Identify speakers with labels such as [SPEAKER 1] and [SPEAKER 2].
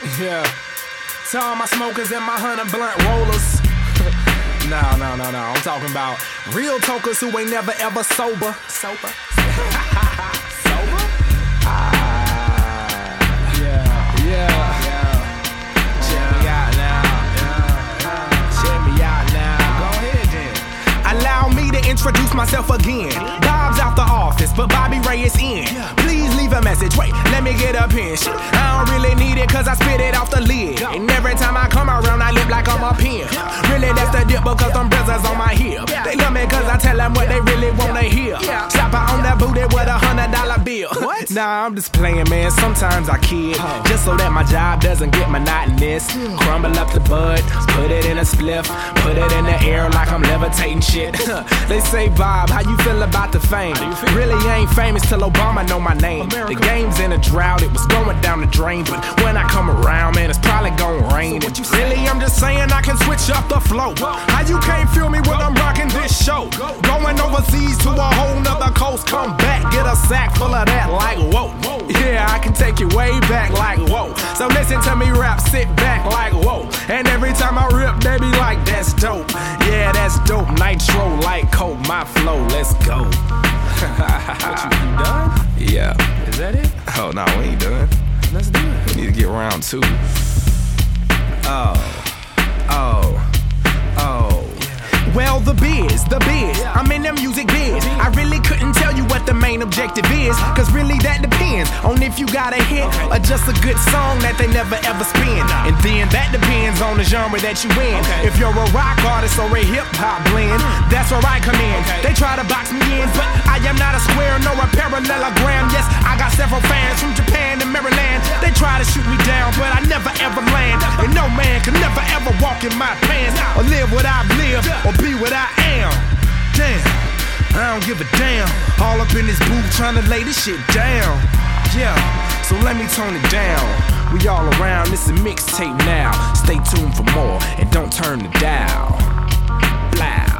[SPEAKER 1] Yeah. To all my smokers and my 100 blunt rollers. No. I'm talking about real tokers who ain't never ever sober. Sober? Introduce myself again. Bob's out the office, but Bobby Ray is in. Please leave a message. Wait, let me get a pen. Shit, I don't really need it cause I spit it off the lid. And every time I come around, I look like I'm a pen. Really, that's the dip because them brothers on my hip. They love me cause I tell them what they really wanna hear. Slap her on that booty with $100 bill. What? Nah, I'm just playing, man. Sometimes I kid. Just so that my job doesn't get monotonous. Crumble up the bud, put it in a spliff. Put it in the air like I'm levitating shit. They say, Bob, how you feel about the fame? Really ain't famous till Obama know my name. The game's in a drought, it was going down the drain. But when I come around, man, it's probably gonna rain. And really, I'm just saying I can switch up the flow. How you can't feel me when I'm rocking this show? Going overseas to a whole nother coast. Come back, get a sack full of that like whoa. Yeah, I can take you way back like whoa. So listen to me rap, sit back like whoa. And every time I rip, they be like, that's dope. Yeah, that's dope. Nitro like coke, my flow, let's go.
[SPEAKER 2] What, you done?
[SPEAKER 1] Yeah.
[SPEAKER 2] Is that it?
[SPEAKER 1] Oh, no, we ain't done.
[SPEAKER 2] Let's do it.
[SPEAKER 1] We need to get round 2. Well, the biz, I'm in the music biz. I really couldn't tell you what the main objective is, cause really that depends on if you got a hit or just a good song that they never ever spin. And then that depends on the genre that you in. If you're a rock artist or a hip-hop blend, that's where I come in. They try to box me in, but I am not a square nor a parallelogram. Yes, I got several fans from Japan and Maryland. They try to shoot me down, but I never ever land. And no man can never ever walk in my pants or live what I've lived or be what I am. Damn, I don't give a damn. All up in this booth trying to lay this shit down. Yeah, so let me tone it down. We all around, this is a mixtape now. Stay tuned for more and don't turn the dial. Blah.